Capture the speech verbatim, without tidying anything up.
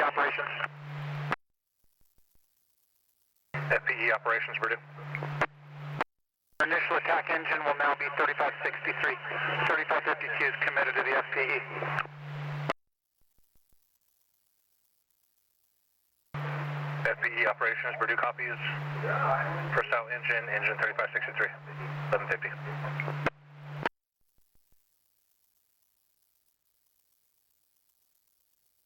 operations. F P E operations, Purdue. Initial attack engine will now be thirty-five sixty-three. thirty-five fifty-two is committed to the F P E. F P E operations, Purdue copies. First out engine, engine thirty-five sixty-three. eleven fifty.